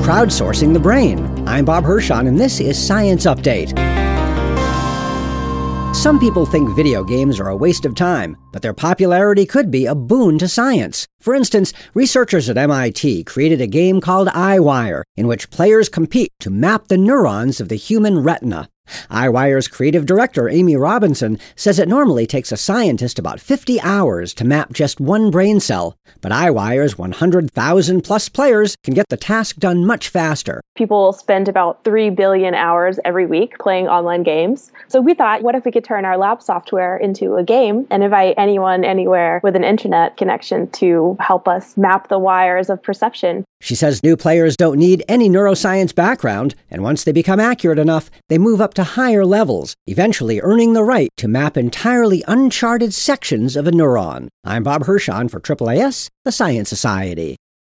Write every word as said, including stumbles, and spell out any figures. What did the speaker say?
crowdsourcing the brain. I'm Bob Hirschon, and this is Science Update. Some people think video games are a waste of time, but their popularity could be a boon to science. For instance, researchers at M I T created a game called EyeWire, in which players compete to map the neurons of the human retina. EyeWire's creative director, Amy Robinson, says it normally takes a scientist about fifty hours to map just one brain cell, but EyeWire's one hundred thousand plus players can get the task done much faster. People spend about three billion hours every week playing online games. So we thought, what if we could turn our lab software into a game and invite anyone, anywhere with an internet connection to help us map the wires of perception? She says new players don't need any neuroscience background, and once they become accurate enough, they move up to higher levels, eventually earning the right to map entirely uncharted sections of a neuron. I'm Bob Hirschon for A A A S, the Science Society.